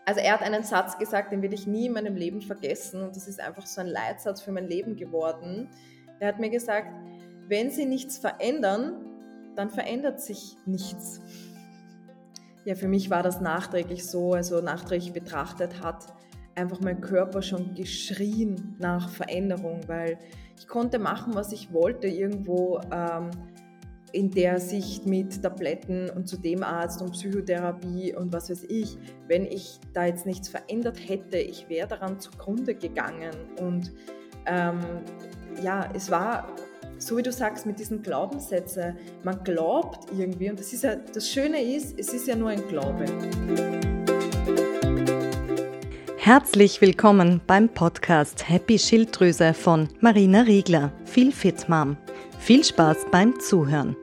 Also er hat einen Satz gesagt, den werde ich nie in meinem Leben vergessen und das ist einfach so ein Leitsatz für mein Leben geworden. Er hat mir gesagt, wenn Sie nichts verändern, dann verändert sich nichts. Ja, für mich war das nachträglich so, also nachträglich betrachtet hat einfach mein Körper schon geschrien nach Veränderung, weil ich konnte machen, was ich wollte irgendwo in der Sicht mit Tabletten und zu dem Arzt und Psychotherapie und was weiß ich. Wenn ich da jetzt nichts verändert hätte, ich wäre daran zugrunde gegangen und ja, es war so wie du sagst, mit diesen Glaubenssätzen, man glaubt irgendwie und das ist ja, das Schöne ist, es ist ja nur ein Glaube. Herzlich willkommen beim Podcast Happy Schilddrüse von Marina Riegler, Feel Fit Mom. Viel Spaß beim Zuhören.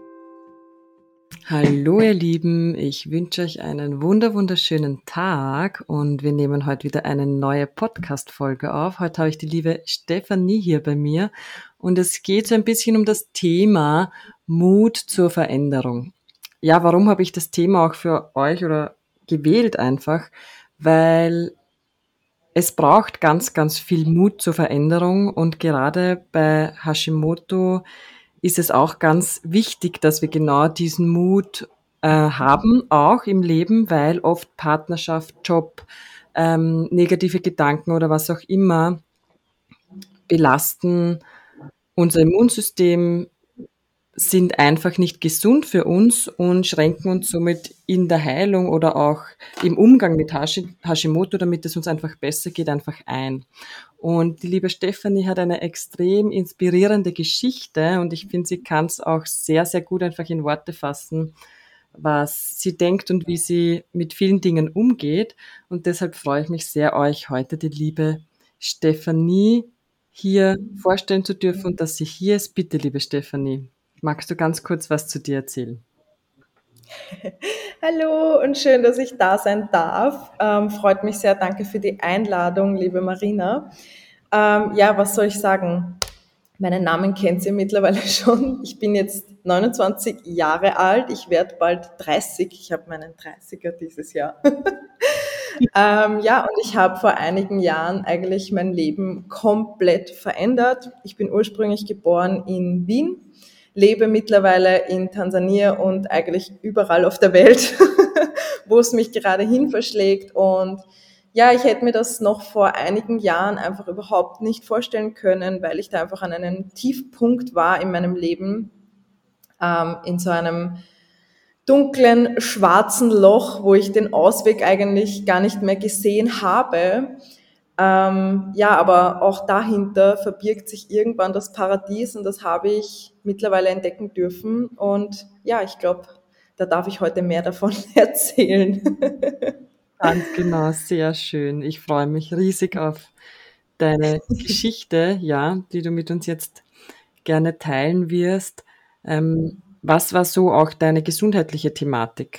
Hallo ihr Lieben, ich wünsche euch einen wunderschönen Tag und wir nehmen heute wieder eine neue Podcast-Folge auf. Heute habe ich die liebe Stefanie hier bei mir und es geht so ein bisschen um das Thema Mut zur Veränderung. Ja, warum habe ich das Thema auch für euch oder gewählt einfach? Weil es braucht ganz viel Mut zur Veränderung und gerade bei Hashimoto ist es auch ganz wichtig, dass wir genau diesen Mut haben, auch im Leben, weil oft Partnerschaft, Job, negative Gedanken oder was auch immer belasten unser Immunsystem, sind einfach nicht gesund für uns und schränken uns somit in der Heilung oder auch im Umgang mit Hashimoto, damit es uns einfach besser geht, einfach ein. Und die liebe Stefanie hat eine extrem inspirierende Geschichte und ich finde, sie kann es auch sehr gut einfach in Worte fassen, was sie denkt und wie sie mit vielen Dingen umgeht. Und deshalb freue ich mich sehr, euch heute die liebe Stefanie hier vorstellen zu dürfen und dass sie hier ist. Bitte, liebe Stefanie, magst du ganz kurz was zu dir erzählen? Hallo und schön, dass ich da sein darf. Freut mich sehr. Danke für die Einladung, liebe Marina. Ja, was soll ich sagen? Meinen Namen kennt ihr mittlerweile schon. Ich bin jetzt 29 Jahre alt. Ich werde bald 30. Ich habe meinen 30er dieses Jahr. Ja, und ich habe vor einigen Jahren eigentlich mein Leben komplett verändert. Ich bin ursprünglich geboren in Wien, lebe mittlerweile in Tansania und eigentlich überall auf der Welt, wo es mich gerade hin verschlägt. Und ja, ich hätte mir das noch vor einigen Jahren einfach überhaupt nicht vorstellen können, weil ich da einfach an einem Tiefpunkt war in meinem Leben, in so einem dunklen, schwarzen Loch, wo ich den Ausweg eigentlich gar nicht mehr gesehen habe. Ja, aber auch dahinter verbirgt sich irgendwann das Paradies und das habe ich mittlerweile entdecken dürfen. Und ja, ich glaube, da darf ich heute mehr davon erzählen. Ganz genau, sehr schön. Ich freue mich riesig auf deine Geschichte, ja, die du mit uns jetzt gerne teilen wirst. Was war so auch deine gesundheitliche Thematik?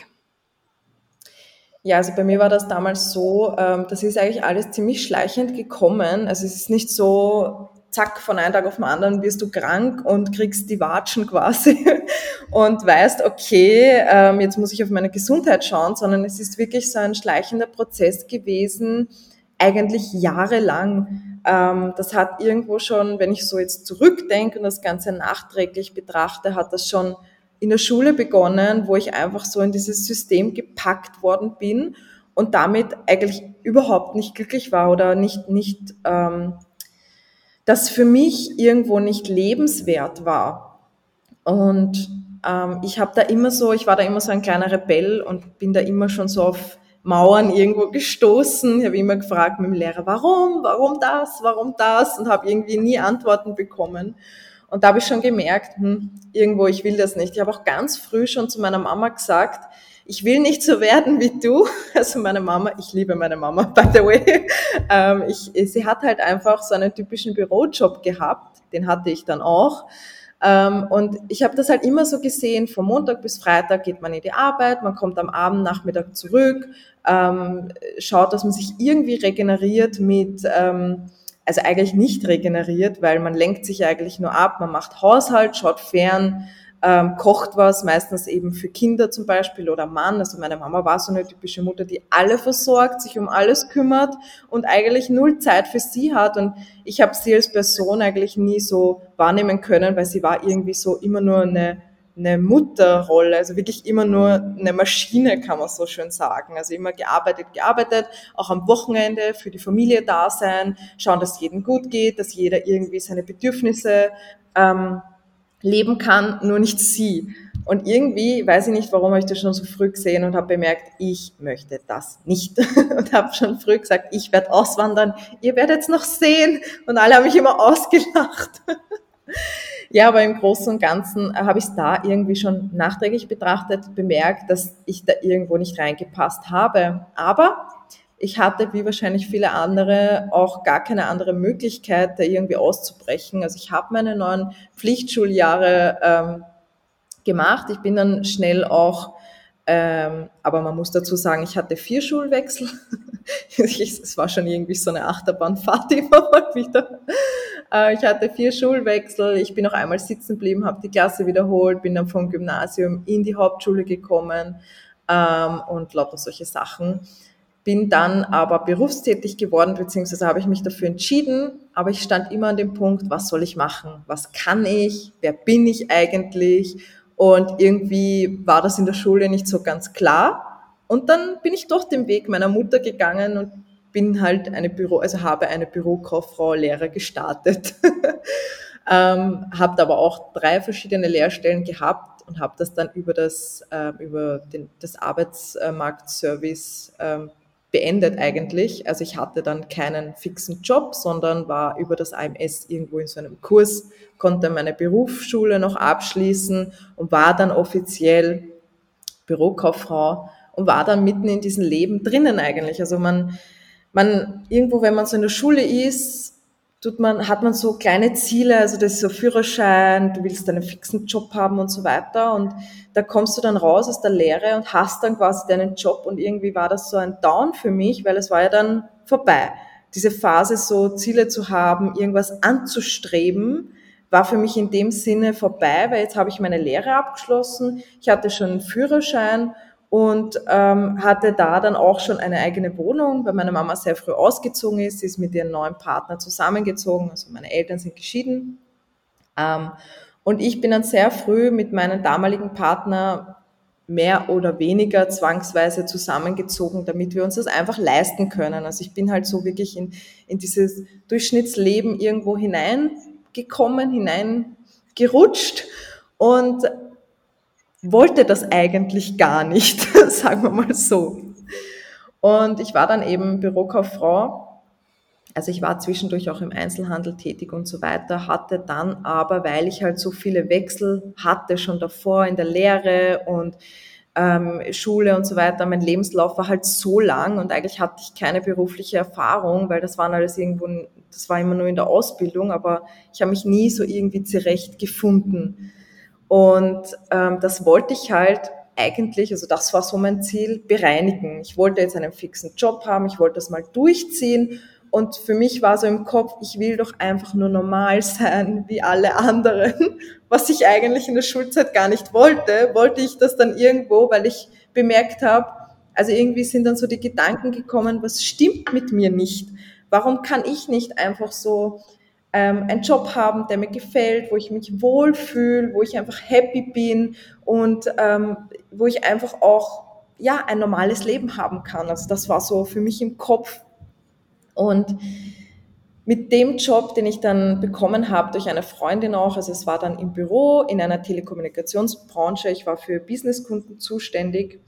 Ja, also bei mir war das damals so, das ist eigentlich alles ziemlich schleichend gekommen. Also es ist nicht so, zack, von einem Tag auf den anderen wirst du krank und kriegst die Watschen quasi und weißt, okay, jetzt muss ich auf meine Gesundheit schauen, sondern es ist wirklich so ein schleichender Prozess gewesen, eigentlich jahrelang. Das hat irgendwo schon, wenn ich so jetzt zurückdenke und das Ganze nachträglich betrachte, hat das schon in der Schule begonnen, wo ich einfach so in dieses System gepackt worden bin und damit eigentlich überhaupt nicht glücklich war oder nicht das für mich irgendwo nicht lebenswert war. Und ich war da immer so ein kleiner Rebell und bin da immer schon so auf Mauern irgendwo gestoßen. Ich habe immer gefragt mit dem Lehrer, warum das und habe irgendwie nie Antworten bekommen. Und da habe ich schon gemerkt, irgendwo, ich will das nicht. Ich habe auch ganz früh schon zu meiner Mama gesagt, ich will nicht so werden wie du. Also meine Mama, ich liebe meine Mama, by the way. Sie hat halt einfach so einen typischen Bürojob gehabt, den hatte ich dann auch. Und ich habe das halt immer so gesehen, von Montag bis Freitag geht man in die Arbeit, man kommt am Abend, Nachmittag zurück, schaut, dass man sich irgendwie regeneriert mit, also eigentlich nicht regeneriert, weil man lenkt sich eigentlich nur ab, man macht Haushalt, schaut fern, kocht was, meistens eben für Kinder zum Beispiel oder Mann. Also meine Mama war so eine typische Mutter, die alle versorgt, sich um alles kümmert und eigentlich null Zeit für sie hat. Und ich habe sie als Person eigentlich nie so wahrnehmen können, weil sie war irgendwie so immer nur eine Mutterrolle, also wirklich immer nur eine Maschine, kann man so schön sagen. Also immer gearbeitet, auch am Wochenende für die Familie da sein, schauen, dass es jedem gut geht, dass jeder irgendwie seine Bedürfnisse leben kann, nur nicht sie. Und irgendwie, weiß ich nicht, warum, habe ich das schon so früh gesehen und habe bemerkt, ich möchte das nicht. Und habe schon früh gesagt, ich werde auswandern, ihr werdet es noch sehen. Und alle haben mich immer ausgelacht. Ja, aber im Großen und Ganzen habe ich es da irgendwie schon nachträglich betrachtet, bemerkt, dass ich da irgendwo nicht reingepasst habe. Aber ich hatte, wie wahrscheinlich viele andere, auch gar keine andere Möglichkeit, da irgendwie auszubrechen. Also ich habe meine 9 Pflichtschuljahre gemacht. Ich bin dann schnell auch, aber man muss dazu sagen, ich hatte 4 Schulwechsel. Es war schon irgendwie so eine Achterbahnfahrt immer mal wieder. Ich hatte 4 Schulwechsel, ich bin noch einmal sitzen geblieben, habe die Klasse wiederholt, bin dann vom Gymnasium in die Hauptschule gekommen und lauter solche Sachen. Bin dann aber berufstätig geworden, beziehungsweise habe ich mich dafür entschieden, aber ich stand immer an dem Punkt, was soll ich machen? Was kann ich? Wer bin ich eigentlich? Und irgendwie war das in der Schule nicht so ganz klar. Und dann bin ich doch den Weg meiner Mutter gegangen und bin halt habe eine Bürokauffrau Lehre gestartet. Habe aber auch 3 verschiedene Lehrstellen gehabt und habe das dann über das Arbeitsmarktservice beendet eigentlich. Also ich hatte dann keinen fixen Job, sondern war über das AMS irgendwo in so einem Kurs, konnte meine Berufsschule noch abschließen und war dann offiziell Bürokauffrau und war dann mitten in diesem Leben drinnen eigentlich. Also man irgendwo, wenn man so in der Schule ist, hat man so kleine Ziele, also das ist so Führerschein, du willst einen fixen Job haben und so weiter und da kommst du dann raus aus der Lehre und hast dann quasi deinen Job und irgendwie war das so ein Down für mich, weil es war ja dann vorbei. Diese Phase, so Ziele zu haben, irgendwas anzustreben, war für mich in dem Sinne vorbei, weil jetzt habe ich meine Lehre abgeschlossen, ich hatte schon einen Führerschein und hatte da dann auch schon eine eigene Wohnung, weil meine Mama sehr früh ausgezogen ist. Sie ist mit ihrem neuen Partner zusammengezogen, also meine Eltern sind geschieden. Und ich bin dann sehr früh mit meinem damaligen Partner mehr oder weniger zwangsweise zusammengezogen, damit wir uns das einfach leisten können. Also ich bin halt so wirklich in dieses Durchschnittsleben irgendwo hineingekommen, hineingerutscht und wollte das eigentlich gar nicht, sagen wir mal so. Und ich war dann eben Bürokauffrau, also ich war zwischendurch auch im Einzelhandel tätig und so weiter, hatte dann aber, weil ich halt so viele Wechsel hatte schon davor in der Lehre und Schule und so weiter, mein Lebenslauf war halt so lang und eigentlich hatte ich keine berufliche Erfahrung, weil das war immer nur in der Ausbildung, aber ich habe mich nie so irgendwie zurechtgefunden. Und das wollte ich halt eigentlich, also das war so mein Ziel, bereinigen. Ich wollte jetzt einen fixen Job haben, ich wollte das mal durchziehen und für mich war so im Kopf, ich will doch einfach nur normal sein wie alle anderen, was ich eigentlich in der Schulzeit gar nicht wollte ich das dann irgendwo, weil ich bemerkt habe, also irgendwie sind dann so die Gedanken gekommen, was stimmt mit mir nicht? Warum kann ich nicht einfach so einen Job haben, der mir gefällt, wo ich mich wohlfühle, wo ich einfach happy bin und wo ich einfach auch ein normales Leben haben kann. Also das war so für mich im Kopf. Und mit dem Job, den ich dann bekommen habe durch eine Freundin auch, also es war dann im Büro in einer Telekommunikationsbranche, ich war für Businesskunden zuständig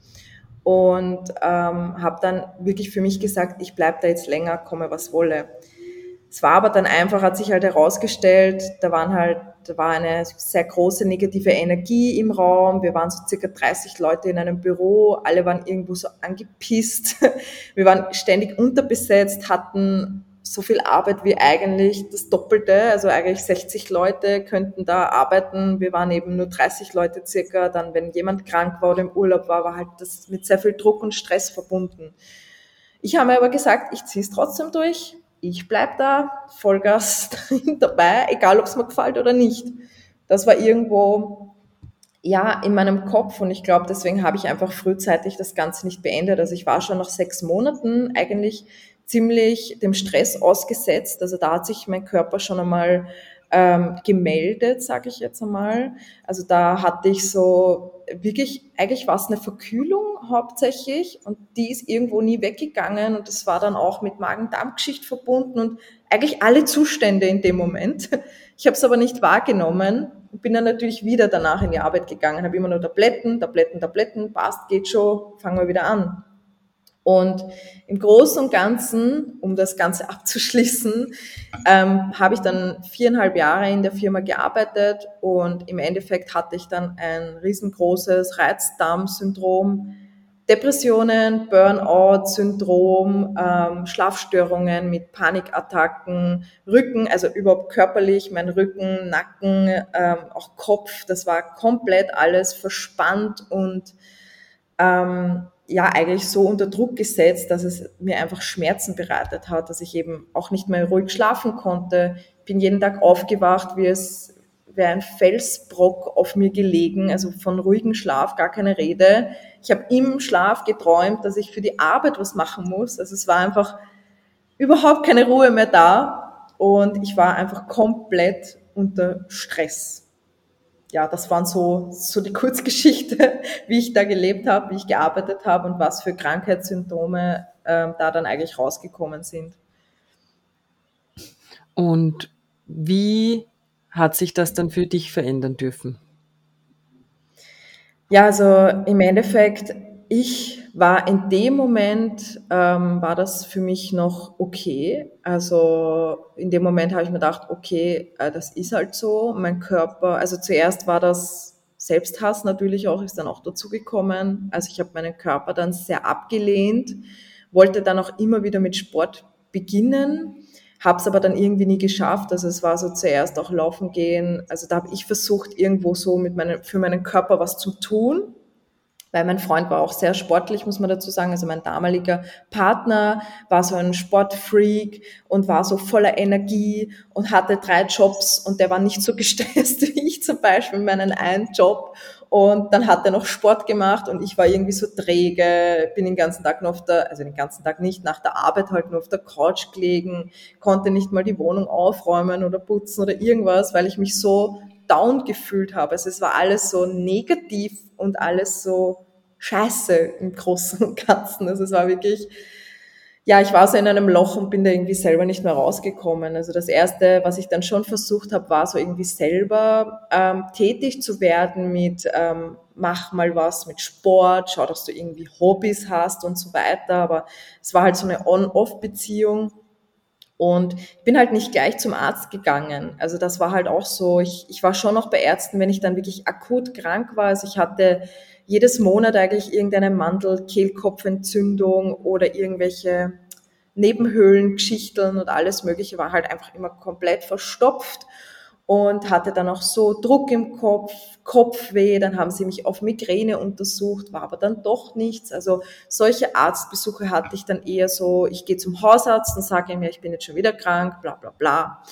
und habe dann wirklich für mich gesagt, ich bleibe da jetzt länger, komme was wolle. Es war aber dann einfach, hat sich halt herausgestellt, da war eine sehr große negative Energie im Raum. Wir waren so circa 30 Leute in einem Büro, alle waren irgendwo so angepisst. Wir waren ständig unterbesetzt, hatten so viel Arbeit wie eigentlich das Doppelte, also eigentlich 60 Leute könnten da arbeiten. Wir waren eben nur 30 Leute circa. Dann, wenn jemand krank war oder im Urlaub war halt das mit sehr viel Druck und Stress verbunden. Ich habe mir aber gesagt, ich ziehe es trotzdem durch. Ich bleib da, Vollgas dabei, egal ob es mir gefällt oder nicht. Das war irgendwo ja, in meinem Kopf, und ich glaube, deswegen habe ich einfach frühzeitig das Ganze nicht beendet. Also ich war schon nach 6 Monaten eigentlich ziemlich dem Stress ausgesetzt. Also da hat sich mein Körper schon einmal gemeldet, sage ich jetzt einmal. Also da hatte ich so wirklich, eigentlich war es eine Verkühlung hauptsächlich, und die ist irgendwo nie weggegangen, und das war dann auch mit Magen-Darm-Geschichte verbunden und eigentlich alle Zustände in dem Moment. Ich habe es aber nicht wahrgenommen und bin dann natürlich wieder danach in die Arbeit gegangen, habe immer nur Tabletten, passt, geht schon, fangen wir wieder an. Und im Großen und Ganzen, um das Ganze abzuschließen, habe ich dann 4,5 Jahre in der Firma gearbeitet, und im Endeffekt hatte ich dann ein riesengroßes Reizdarmsyndrom, Depressionen, Burnout-Syndrom, Schlafstörungen mit Panikattacken, Rücken, also überhaupt körperlich, mein Rücken, Nacken, auch Kopf, das war komplett alles verspannt und ja, eigentlich so unter Druck gesetzt, dass es mir einfach Schmerzen bereitet hat, dass ich eben auch nicht mehr ruhig schlafen konnte. Bin jeden Tag aufgewacht, wie es wäre ein Felsbrock auf mir gelegen, also von ruhigem Schlaf gar keine Rede. Ich habe im Schlaf geträumt, dass ich für die Arbeit was machen muss. Also es war einfach überhaupt keine Ruhe mehr da, und ich war einfach komplett unter Stress. Ja, das waren so die Kurzgeschichte, wie ich da gelebt habe, wie ich gearbeitet habe und was für Krankheitssymptome da dann eigentlich rausgekommen sind. Und wie hat sich das dann für dich verändern dürfen? Ja, also im Endeffekt, ich war in dem Moment, war das für mich noch okay. Also in dem Moment habe ich mir gedacht, okay, das ist halt so. Mein Körper, also zuerst war das Selbsthass natürlich auch, ist dann auch dazugekommen. Also ich habe meinen Körper dann sehr abgelehnt, wollte dann auch immer wieder mit Sport beginnen, habe es aber dann irgendwie nie geschafft. Also es war so zuerst auch laufen gehen. Also da habe ich versucht, irgendwo so für meinen Körper was zu tun, weil mein Freund war auch sehr sportlich, muss man dazu sagen. Also mein damaliger Partner war so ein Sportfreak und war so voller Energie und hatte 3 Jobs, und der war nicht so gestresst wie ich zum Beispiel in meinen einen Job. Und dann hat er noch Sport gemacht, und ich war irgendwie so träge, bin den ganzen Tag nur also den ganzen Tag nicht, nach der Arbeit halt nur auf der Couch gelegen, konnte nicht mal die Wohnung aufräumen oder putzen oder irgendwas, weil ich mich so down gefühlt habe. Also es war alles so negativ und alles so scheiße im Großen und Ganzen. Also es war wirklich, ja, ich war so in einem Loch und bin da irgendwie selber nicht mehr rausgekommen. Also das Erste, was ich dann schon versucht habe, war so irgendwie selber tätig zu werden mit mach mal was mit Sport, schau, dass du irgendwie Hobbys hast und so weiter. Aber es war halt so eine On-Off-Beziehung. Und ich bin halt nicht gleich zum Arzt gegangen. Also das war halt auch so, ich war schon noch bei Ärzten, wenn ich dann wirklich akut krank war. Also ich hatte jedes Monat eigentlich irgendeine Mandel-Kehlkopfentzündung oder irgendwelche Nebenhöhlengeschichten, und alles Mögliche war halt einfach immer komplett verstopft, und hatte dann auch so Druck im Kopf, Kopfweh, dann haben sie mich auf Migräne untersucht, war aber dann doch nichts. Also solche Arztbesuche hatte ich dann eher so, ich gehe zum Hausarzt und sage ihm, ja, ich bin jetzt schon wieder krank, bla bla bla.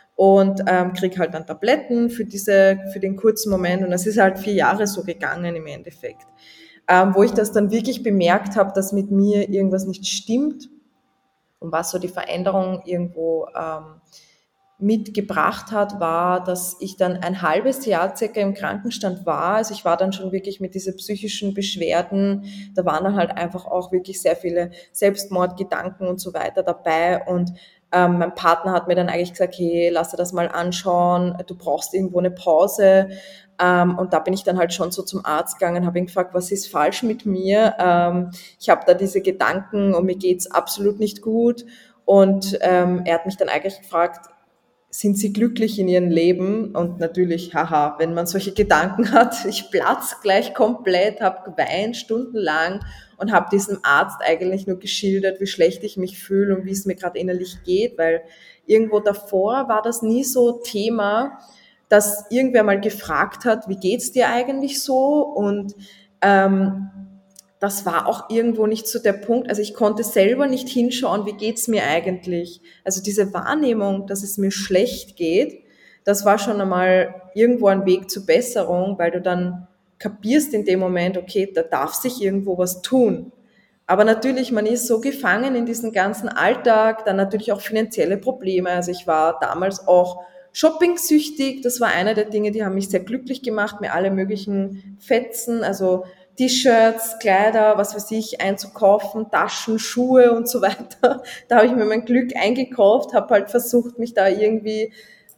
Und kriege halt dann Tabletten für den kurzen Moment, und das ist halt 4 Jahre so gegangen im Endeffekt. Wo ich das dann wirklich bemerkt habe, dass mit mir irgendwas nicht stimmt, und was so die Veränderung irgendwo mitgebracht hat, war, dass ich dann ein halbes Jahr circa im Krankenstand war. Also ich war dann schon wirklich mit diesen psychischen Beschwerden, da waren dann halt einfach auch wirklich sehr viele Selbstmordgedanken und so weiter dabei, und mein Partner hat mir dann eigentlich gesagt, hey, lass dir das mal anschauen, du brauchst irgendwo eine Pause. Und da bin ich dann halt schon so zum Arzt gegangen, habe ihn gefragt, was ist falsch mit mir? Ich habe da diese Gedanken und mir geht's absolut nicht gut. Und er hat mich dann eigentlich gefragt, sind sie glücklich in ihrem Leben? Und natürlich, haha, wenn man solche Gedanken hat, ich platz gleich komplett, habe geweint stundenlang und habe diesem Arzt eigentlich nur geschildert, wie schlecht ich mich fühle und wie es mir gerade innerlich geht, weil irgendwo davor war das nie so Thema, dass irgendwer mal gefragt hat, wie geht's dir eigentlich so? Und das war auch irgendwo nicht so der Punkt. Also ich konnte selber nicht hinschauen, wie geht's mir eigentlich. Also diese Wahrnehmung, dass es mir schlecht geht, das war schon einmal irgendwo ein Weg zur Besserung, weil du dann kapierst in dem Moment, okay, da darf sich irgendwo was tun. Aber natürlich, man ist so gefangen in diesen ganzen Alltag, dann natürlich auch finanzielle Probleme. Also ich war damals auch shopping-süchtig. Das war eine der Dinge, die haben mich sehr glücklich gemacht, mir alle möglichen Fetzen, also T-Shirts, Kleider, was weiß ich, einzukaufen, Taschen, Schuhe und so weiter. Da habe ich mir mein Glück eingekauft, habe halt versucht, mich da irgendwie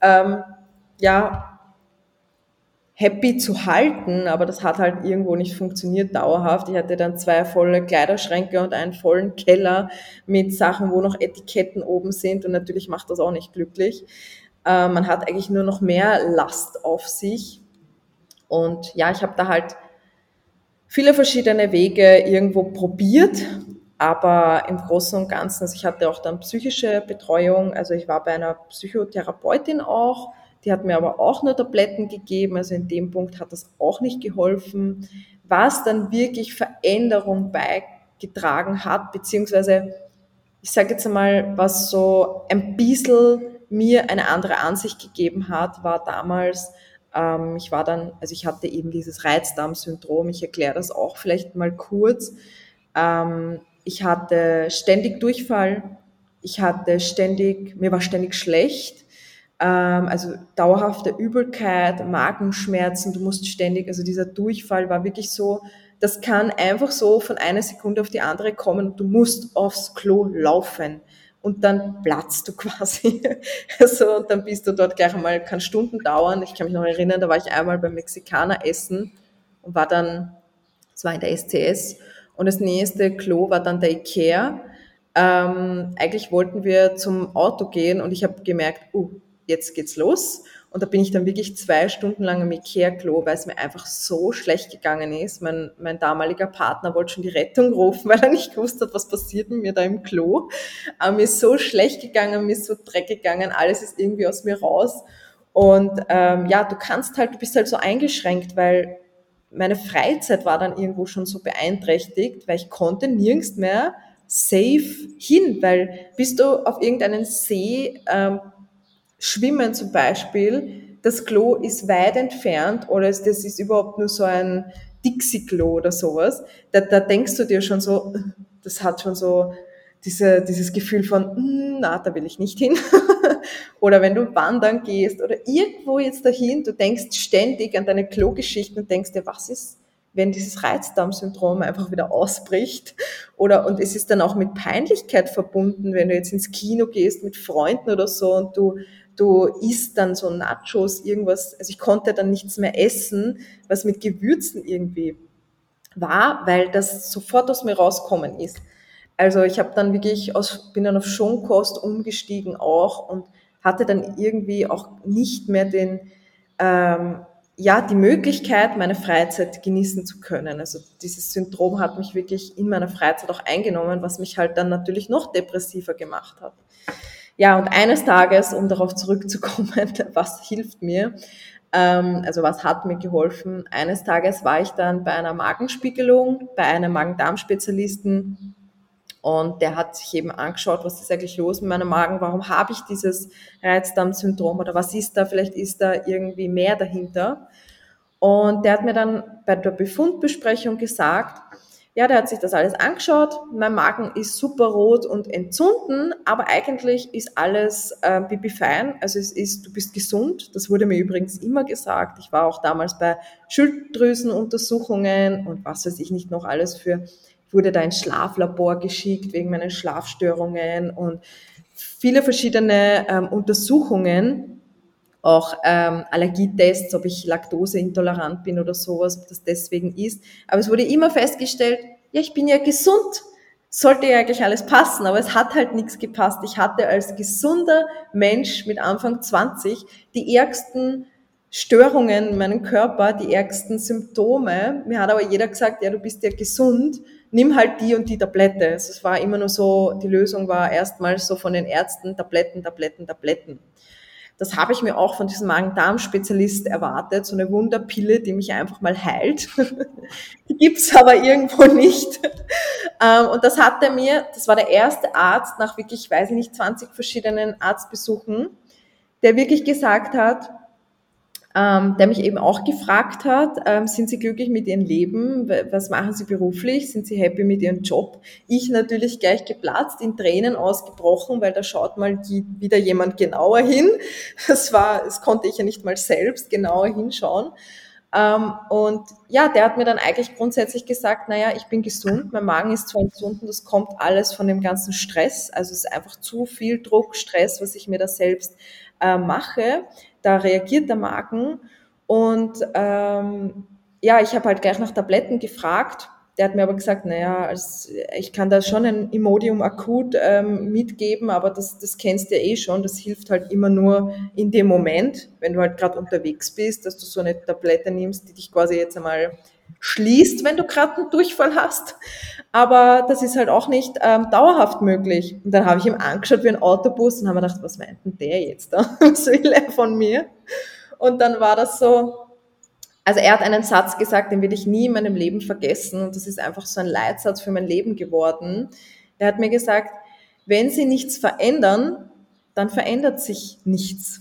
happy zu halten, aber das hat halt irgendwo nicht funktioniert dauerhaft. Ich hatte dann 2 volle Kleiderschränke und einen vollen Keller mit Sachen, wo noch Etiketten oben sind, und natürlich macht das auch nicht glücklich. Man hat eigentlich nur noch mehr Last auf sich, und ja, ich habe da halt viele verschiedene Wege irgendwo probiert, aber im Großen und Ganzen, also ich hatte auch dann psychische Betreuung, also ich war bei einer Psychotherapeutin auch, die hat mir aber auch nur Tabletten gegeben, also in dem Punkt hat das auch nicht geholfen. Was dann wirklich Veränderung beigetragen hat, beziehungsweise ich sage jetzt einmal, was so ein bisschen mir eine andere Ansicht gegeben hat, war damals, ich hatte eben dieses Reizdarmsyndrom, ich erkläre das auch vielleicht mal kurz. Ich hatte ständig Durchfall, mir war ständig schlecht, also dauerhafte Übelkeit, Magenschmerzen, du musst ständig, also dieser Durchfall war wirklich so, das kann einfach so von einer Sekunde auf die andere kommen und du musst aufs Klo laufen und dann platzt du quasi. Also, und dann bist du dort gleich einmal, kann Stunden dauern. Ich kann mich noch erinnern, da war ich einmal beim Mexikaner essen und es war in der SCS, und das nächste Klo war dann der Ikea. Eigentlich wollten wir zum Auto gehen und ich habe gemerkt, jetzt geht's los. Und da bin ich dann wirklich 2 Stunden lang im Ikea-Klo, weil es mir einfach so schlecht gegangen ist. Mein damaliger Partner wollte schon die Rettung rufen, weil er nicht gewusst hat, was passiert mit mir da im Klo. Aber mir ist so schlecht gegangen, mir ist so dreckig gegangen, alles ist irgendwie aus mir raus. Und du bist halt so eingeschränkt, weil meine Freizeit war dann irgendwo schon so beeinträchtigt, weil ich konnte nirgends mehr safe hin, weil bist du auf irgendeinen See schwimmen zum Beispiel, das Klo ist weit entfernt oder das ist überhaupt nur so ein Dixie-Klo oder sowas, da denkst du dir schon so, das hat schon so dieses Gefühl von, da will ich nicht hin. Oder wenn du wandern gehst oder irgendwo jetzt dahin, du denkst ständig an deine Klogeschichten und denkst dir, was ist, wenn dieses Reizdarmsyndrom einfach wieder ausbricht, und es ist dann auch mit Peinlichkeit verbunden, wenn du jetzt ins Kino gehst mit Freunden oder so und du isst dann so Nachos, irgendwas, also ich konnte dann nichts mehr essen, was mit Gewürzen irgendwie war, weil das sofort aus mir rauskommen ist. Also ich habe dann wirklich bin dann auf Schonkost umgestiegen auch und hatte dann irgendwie auch nicht mehr die Möglichkeit, meine Freizeit genießen zu können. Also dieses Syndrom hat mich wirklich in meiner Freizeit auch eingenommen, was mich halt dann natürlich noch depressiver gemacht hat. Ja, und eines Tages, um darauf zurückzukommen, was hilft mir, was hat mir geholfen, eines Tages war ich dann bei einer Magenspiegelung, bei einem Magen-Darm-Spezialisten, und der hat sich eben angeschaut, was ist eigentlich los mit meinem Magen, warum habe ich dieses Reizdarmsyndrom oder was ist da, vielleicht ist da irgendwie mehr dahinter. Und der hat mir dann bei der Befundbesprechung gesagt, ja, der hat sich das alles angeschaut, mein Magen ist super rot und entzünden, aber eigentlich ist alles pipi-fein, also du bist gesund, das wurde mir übrigens immer gesagt. Ich war auch damals bei Schilddrüsenuntersuchungen und was weiß ich nicht noch alles ich wurde da ins Schlaflabor geschickt wegen meinen Schlafstörungen und viele verschiedene Untersuchungen, auch Allergietests, ob ich laktoseintolerant bin oder sowas, ob das deswegen ist. Aber es wurde immer festgestellt, ja, ich bin ja gesund, sollte ja eigentlich alles passen, aber es hat halt nichts gepasst. Ich hatte als gesunder Mensch mit Anfang 20 die ärgsten Störungen in meinem Körper, die ärgsten Symptome. Mir hat aber jeder gesagt, ja, du bist ja gesund, nimm halt die und die Tablette. Also es war immer nur so, die Lösung war erstmal so von den Ärzten, Tabletten. Das habe ich mir auch von diesem Magen-Darm-Spezialist erwartet, so eine Wunderpille, die mich einfach mal heilt. Die gibt's aber irgendwo nicht. Und das war der erste Arzt nach wirklich, 20 verschiedenen Arztbesuchen, der wirklich gesagt hat, der mich eben auch gefragt hat, sind Sie glücklich mit Ihrem Leben? Was machen Sie beruflich? Sind Sie happy mit Ihrem Job? Ich natürlich gleich geplatzt, in Tränen ausgebrochen, weil da schaut mal wieder jemand genauer hin. Das konnte ich ja nicht mal selbst genauer hinschauen. Und ja, der hat mir dann eigentlich grundsätzlich gesagt, naja, ich bin gesund, mein Magen ist zwar gesund und das kommt alles von dem ganzen Stress, also es ist einfach zu viel Druck, Stress, was ich mir da selbst mache, da reagiert der Magen und ja, ich habe halt gleich nach Tabletten gefragt. Der hat mir aber gesagt, naja, ich kann da schon ein Imodium akut mitgeben, aber das kennst du ja eh schon. Das hilft halt immer nur in dem Moment, wenn du halt gerade unterwegs bist, dass du so eine Tablette nimmst, die dich quasi jetzt einmal schließt, wenn du gerade einen Durchfall hast. Aber das ist halt auch nicht dauerhaft möglich. Und dann habe ich ihm angeschaut wie ein Autobus und habe mir gedacht, was meint denn der jetzt da? Was will er von mir? Und dann war das so, also er hat einen Satz gesagt, den werde ich nie in meinem Leben vergessen und das ist einfach so ein Leitsatz für mein Leben geworden. Er hat mir gesagt, wenn Sie nichts verändern, dann verändert sich nichts.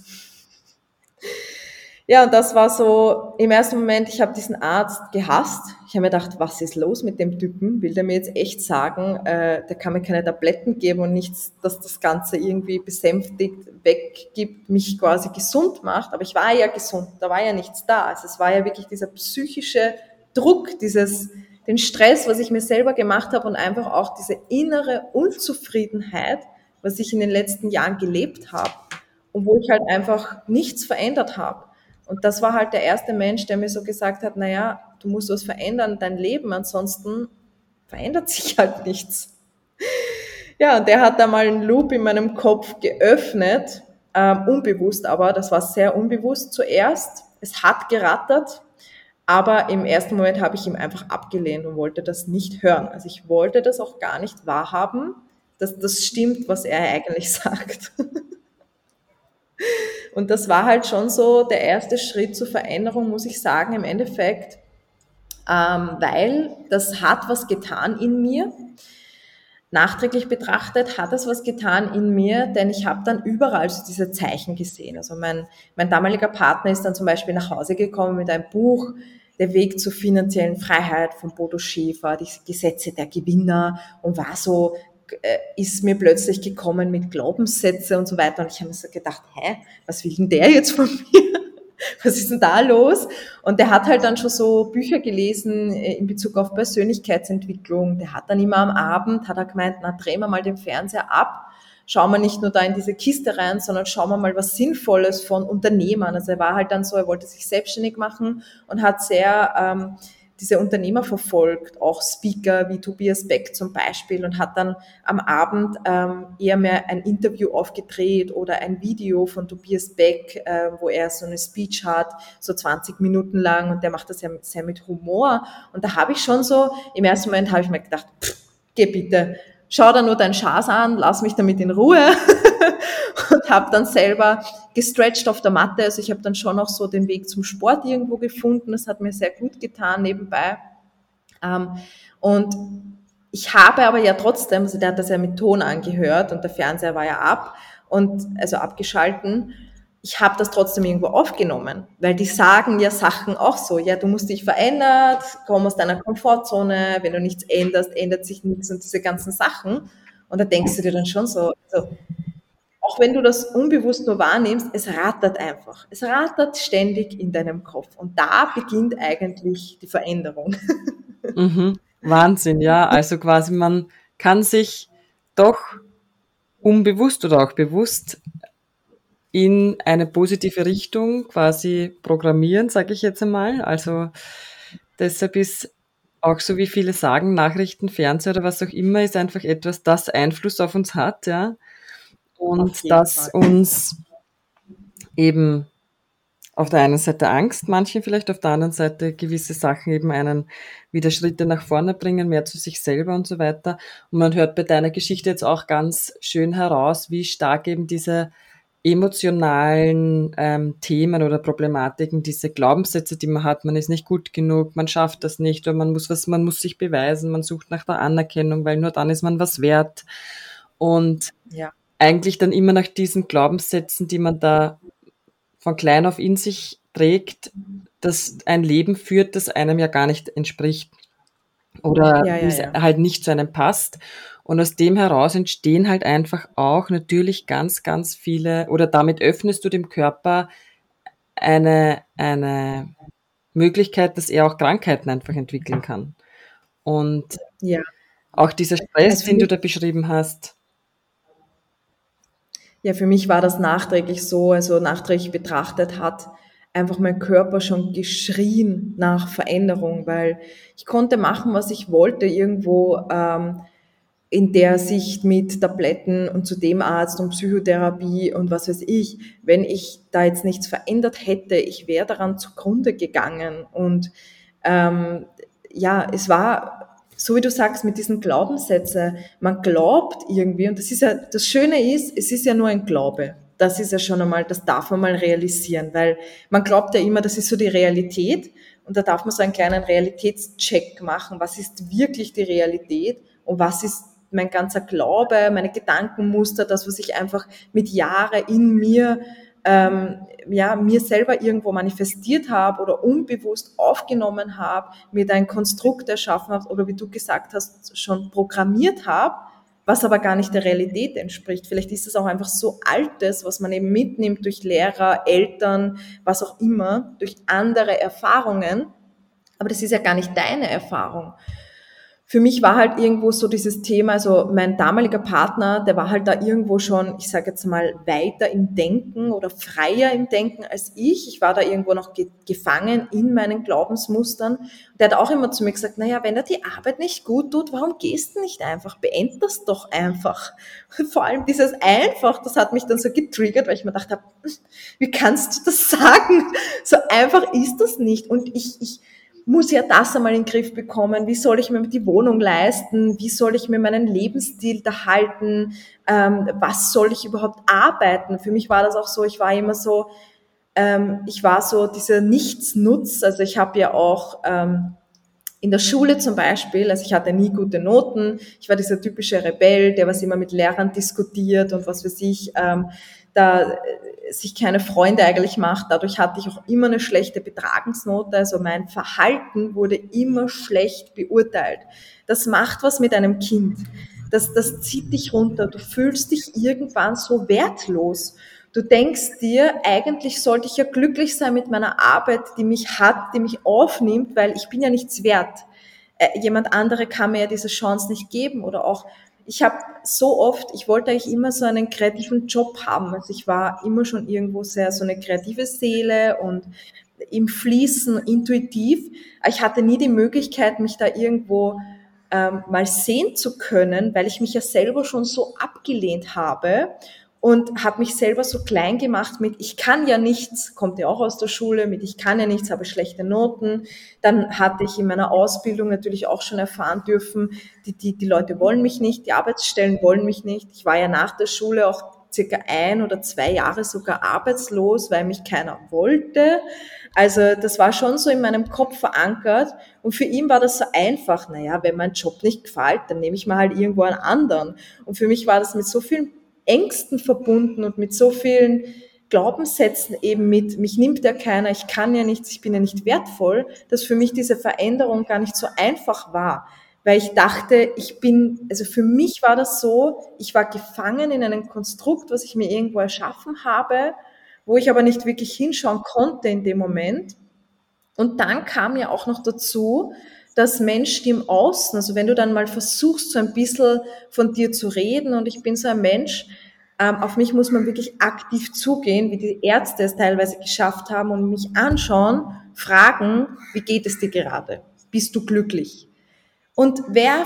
Ja, und das war so, im ersten Moment, ich habe diesen Arzt gehasst. Ich habe mir gedacht, was ist los mit dem Typen? Will der mir jetzt echt sagen, der kann mir keine Tabletten geben und nichts, dass das Ganze irgendwie besänftigt, weggibt, mich quasi gesund macht. Aber ich war ja gesund, da war ja nichts da. Also es war ja wirklich dieser psychische Druck, den Stress, was ich mir selber gemacht habe und einfach auch diese innere Unzufriedenheit, was ich in den letzten Jahren gelebt habe und wo ich halt einfach nichts verändert habe. Und das war halt der erste Mensch, der mir so gesagt hat, naja, du musst was verändern, dein Leben, ansonsten verändert sich halt nichts. Ja, und der hat da mal einen Loop in meinem Kopf geöffnet, unbewusst aber, das war sehr unbewusst zuerst. Es hat gerattert, aber im ersten Moment habe ich ihm einfach abgelehnt und wollte das nicht hören. Also ich wollte das auch gar nicht wahrhaben, dass das stimmt, was er eigentlich sagt. Und das war halt schon so der erste Schritt zur Veränderung, muss ich sagen, im Endeffekt, weil das hat was getan in mir. Nachträglich betrachtet hat es was getan in mir, denn ich habe dann überall so diese Zeichen gesehen. Also mein damaliger Partner ist dann zum Beispiel nach Hause gekommen mit einem Buch, Der Weg zur finanziellen Freiheit von Bodo Schäfer, die Gesetze der Gewinner und war so, ist mir plötzlich gekommen mit Glaubenssätze und so weiter. Und ich habe mir so gedacht, was will denn der jetzt von mir? Was ist denn da los? Und der hat halt dann schon so Bücher gelesen in Bezug auf Persönlichkeitsentwicklung. Der hat dann immer am Abend, hat er gemeint, na, drehen wir mal den Fernseher ab, schauen wir nicht nur da in diese Kiste rein, sondern schauen wir mal was Sinnvolles von Unternehmern. Also er war halt dann so, er wollte sich selbstständig machen und hat sehr diese Unternehmer verfolgt, auch Speaker wie Tobias Beck zum Beispiel und hat dann am Abend eher mehr ein Interview aufgedreht oder ein Video von Tobias Beck, wo er so eine Speech hat, so 20 Minuten lang und der macht das ja sehr mit Humor und da habe ich schon so, im ersten Moment habe ich mir gedacht, geh bitte, schau da nur deinen Schaß an, lass mich damit in Ruhe und habe dann selber gestretcht auf der Matte. Also ich habe dann schon auch so den Weg zum Sport irgendwo gefunden. Das hat mir sehr gut getan nebenbei. Und ich habe aber ja trotzdem, also der hat das ja mit Ton angehört und der Fernseher war ja ab und also abgeschalten. Ich habe das trotzdem irgendwo aufgenommen, weil die sagen ja Sachen auch so, ja, du musst dich verändern, komm aus deiner Komfortzone, wenn du nichts änderst, ändert sich nichts und diese ganzen Sachen. Und da denkst du dir dann schon so, also, auch wenn du das unbewusst nur wahrnimmst, es rattert einfach. Es rattert ständig in deinem Kopf. Und da beginnt eigentlich die Veränderung. Mhm. Wahnsinn, ja. Also quasi man kann sich doch unbewusst oder auch bewusst in eine positive Richtung quasi programmieren, sage ich jetzt einmal. Also deshalb ist auch so, wie viele sagen, Nachrichten, Fernseher oder was auch immer, ist einfach etwas, das Einfluss auf uns hat, ja. Auf Und jeden das Fall. uns eben auf der einen Seite Angst, manche vielleicht, auf der anderen Seite gewisse Sachen eben einen wieder Schritte nach vorne bringen, mehr zu sich selber und so weiter. Und man hört bei deiner Geschichte jetzt auch ganz schön heraus, wie stark eben diese emotionalen Themen oder Problematiken, diese Glaubenssätze, die man hat, man ist nicht gut genug, man schafft das nicht oder man muss sich beweisen, man sucht nach der Anerkennung, weil nur dann ist man was wert. Und Ja. eigentlich dann immer nach diesen Glaubenssätzen, die man da von klein auf in sich trägt, das ein Leben führt, das einem ja gar nicht entspricht oder Ja, wie ja, es ja. halt nicht zu einem passt. Und aus dem heraus entstehen halt einfach auch natürlich ganz, ganz viele, oder damit öffnest du dem Körper eine Möglichkeit, dass er auch Krankheiten einfach entwickeln kann. Und Ja. auch dieser Stress, Also für den du mich, da beschrieben hast. ja, für mich war das nachträglich so, also nachträglich betrachtet hat einfach mein Körper schon geschrien nach Veränderung, weil ich konnte machen, was ich wollte, irgendwo in der Sicht mit Tabletten und zu dem Arzt und Psychotherapie und was weiß ich. Wenn ich da jetzt nichts verändert hätte, ich wäre daran zugrunde gegangen. Und ähm, ja, es war, so wie du sagst, mit diesen Glaubenssätzen, man glaubt irgendwie, und das ist ja, das Schöne ist, es ist ja nur ein Glaube. Das ist ja schon einmal, das darf man mal realisieren, weil man glaubt ja immer, das ist so die Realität und da darf man so einen kleinen Realitätscheck machen. Was ist wirklich die Realität und was ist mein ganzer Glaube, meine Gedankenmuster, das, was ich einfach mit Jahren in mir ja, mir selber irgendwo manifestiert habe oder unbewusst aufgenommen habe, mir da ein Konstrukt erschaffen habe oder wie du gesagt hast, schon programmiert habe, was aber gar nicht der Realität entspricht. Vielleicht ist es auch einfach so Altes, was man eben mitnimmt durch Lehrer, Eltern, was auch immer, durch andere Erfahrungen, aber das ist ja gar nicht deine Erfahrung. Für mich war halt irgendwo so dieses Thema, also mein damaliger Partner, der war halt da irgendwo schon, ich sage jetzt mal, weiter im Denken oder freier im Denken als ich. Ich war da irgendwo noch gefangen in meinen Glaubensmustern. Der hat auch immer zu mir gesagt, naja, wenn dir die Arbeit nicht gut tut, warum gehst du nicht einfach? Beend das doch einfach. Vor allem dieses einfach, das hat mich dann so getriggert, weil ich mir gedacht habe, wie kannst du das sagen? So einfach ist das nicht. Und ich muss ja das einmal in den Griff bekommen. Wie soll ich mir die Wohnung leisten? Wie soll ich mir meinen Lebensstil da halten? Was soll ich überhaupt arbeiten? Für mich war das auch so, ich war immer so, ich war so dieser Nichtsnutz. Also ich habe ja auch in der Schule zum Beispiel, also ich hatte nie gute Noten, ich war dieser typische Rebell, der was immer mit Lehrern diskutiert und was weiß ich, da sich keine Freunde eigentlich macht. Dadurch hatte ich auch immer eine schlechte Betragensnote, also mein Verhalten wurde immer schlecht beurteilt. Das macht was mit einem Kind. Das zieht dich runter. Du fühlst dich irgendwann so wertlos. Du denkst dir, eigentlich sollte ich ja glücklich sein mit meiner Arbeit, die mich hat, die mich aufnimmt, weil ich bin ja nichts wert. Jemand andere kann mir ja diese Chance nicht geben. Oder auch, ich habe so oft, ich wollte eigentlich immer so einen kreativen Job haben. Also ich war immer schon irgendwo sehr so eine kreative Seele und im Fließen, intuitiv. Ich hatte nie die Möglichkeit, mich da irgendwo mal sehen zu können, weil ich mich ja selber schon so abgelehnt habe und habe mich selber so klein gemacht mit, ich kann ja nichts, kommt ja auch aus der Schule, mit ich kann ja nichts, habe schlechte Noten. Dann hatte ich in meiner Ausbildung natürlich auch schon erfahren dürfen, die Leute wollen mich nicht, die Arbeitsstellen wollen mich nicht. Ich war ja nach der Schule auch circa 1 oder 2 Jahre sogar arbeitslos, weil mich keiner wollte. Also das war schon so in meinem Kopf verankert und für ihn war das so einfach, naja, wenn mein Job nicht gefällt, dann nehme ich mal halt irgendwo einen anderen. Und für mich war das mit so vielen Ängsten verbunden und mit so vielen Glaubenssätzen eben mit, mich nimmt ja keiner, ich kann ja nichts, ich bin ja nicht wertvoll, dass für mich diese Veränderung gar nicht so einfach war. Weil ich dachte, also für mich war das so, ich war gefangen in einem Konstrukt, was ich mir irgendwo erschaffen habe, wo ich aber nicht wirklich hinschauen konnte in dem Moment. Und dann kam ja auch noch dazu, dass Menschen im Außen, also wenn du dann mal versuchst, so ein bisschen von dir zu reden, und ich bin so ein Mensch, auf mich muss man wirklich aktiv zugehen, wie die Ärzte es teilweise geschafft haben und mich anschauen, fragen, wie geht es dir gerade? Bist du glücklich? Und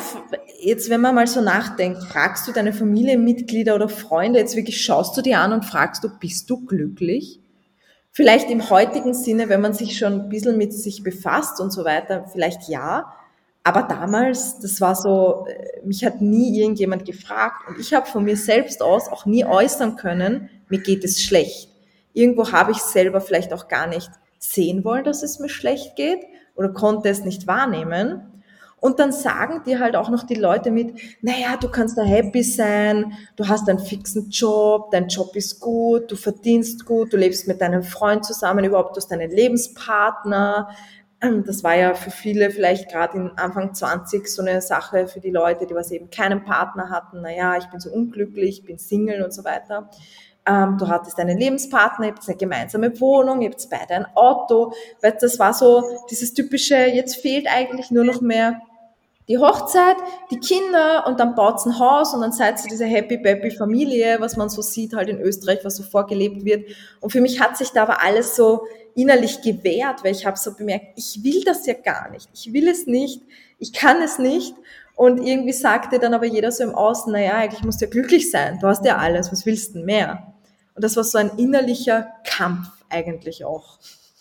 jetzt, wenn man mal so nachdenkt, fragst du deine Familienmitglieder oder Freunde, jetzt wirklich schaust du dir an und fragst du, bist du glücklich? Vielleicht im heutigen Sinne, wenn man sich schon ein bisschen mit sich befasst und so weiter, vielleicht ja. Aber damals, das war so, mich hat nie irgendjemand gefragt und ich habe von mir selbst aus auch nie äußern können, mir geht es schlecht. Irgendwo habe ich selber vielleicht auch gar nicht sehen wollen, dass es mir schlecht geht oder konnte es nicht wahrnehmen. Und dann sagen dir halt auch noch die Leute mit, naja, du kannst da happy sein, du hast einen fixen Job, dein Job ist gut, du verdienst gut, du lebst mit deinem Freund zusammen, überhaupt du hast deinen Lebenspartner. Das war ja für viele vielleicht gerade in Anfang 20 so eine Sache für die Leute, die was eben keinen Partner hatten. Naja, ich bin so unglücklich, ich bin Single und so weiter. Du hattest einen Lebenspartner, ihr habt eine gemeinsame Wohnung, ihr habt beide ein Auto. Weil das war so dieses typische, jetzt fehlt eigentlich nur noch mehr die Hochzeit, die Kinder und dann baut's ein Haus und dann seid ihr diese Happy-Baby-Familie, was man so sieht halt in Österreich, was so vorgelebt wird. Und für mich hat sich da aber alles so innerlich gewehrt, weil ich habe so bemerkt, ich will das ja gar nicht, ich will es nicht, ich kann es nicht. Und irgendwie sagte dann aber jeder so im Außen, naja, eigentlich musst du ja glücklich sein, du hast ja alles, was willst du denn mehr? Und das war so ein innerlicher Kampf eigentlich auch.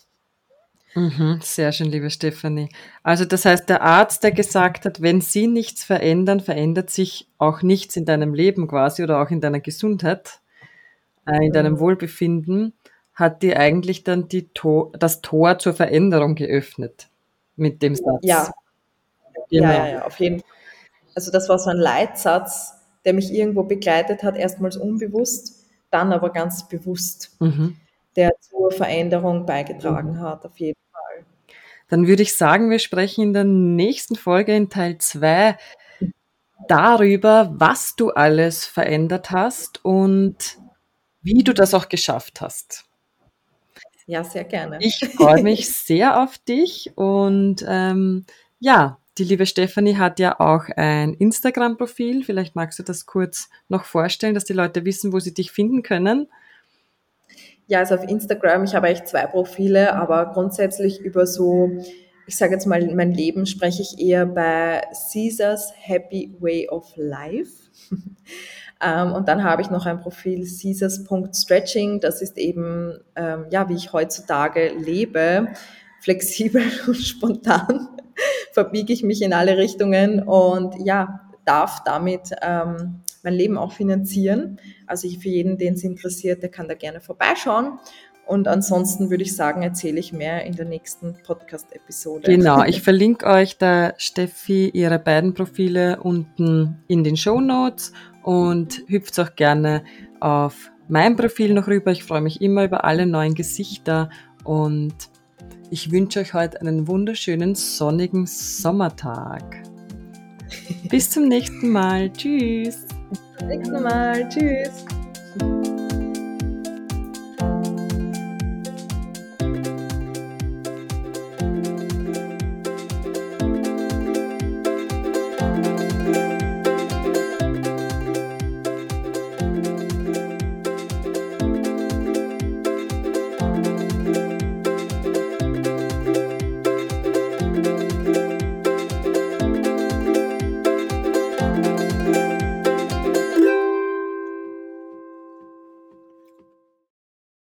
Sehr schön, liebe Stefanie. Also das heißt, der Arzt, der gesagt hat, wenn Sie nichts verändern, verändert sich auch nichts in deinem Leben quasi oder auch in deiner Gesundheit, in deinem Wohlbefinden, hat dir eigentlich dann das Tor zur Veränderung geöffnet mit dem Satz. Ja, Genau. ja, auf jeden Fall. Also das war so ein Leitsatz, der mich irgendwo begleitet hat, erstmals unbewusst, dann aber ganz bewusst, der zur Veränderung beigetragen hat, auf jeden Fall. Dann würde ich sagen, wir sprechen in der nächsten Folge in Teil 2 darüber, was du alles verändert hast und wie du das auch geschafft hast. Ja, sehr gerne. Ich freue mich sehr auf dich und ja, die liebe Stefanie hat ja auch ein Instagram-Profil. Vielleicht magst du das kurz noch vorstellen, dass die Leute wissen, wo sie dich finden können. Ja, also auf Instagram, ich habe eigentlich 2 Profile, aber grundsätzlich über so, ich sage jetzt mal, mein Leben spreche ich eher bei Caesars Happy Way of Life. Und dann habe ich noch ein Profil Caesars.stretching, das ist eben, ja, wie ich heutzutage lebe, flexibel und spontan, verbiege ich mich in alle Richtungen und ja, darf damit mein Leben auch finanzieren. Also für jeden, den es interessiert, der kann da gerne vorbeischauen. Und ansonsten würde ich sagen, erzähle ich mehr in der nächsten Podcast-Episode. Genau, ich verlinke euch der Steffi ihre beiden Profile unten in den Shownotes und hüpft auch gerne auf mein Profil noch rüber. Ich freue mich immer über alle neuen Gesichter und ich wünsche euch heute einen wunderschönen sonnigen Sommertag. Bis zum nächsten Mal. Tschüss. Bis zum nächsten Mal. Tschüss.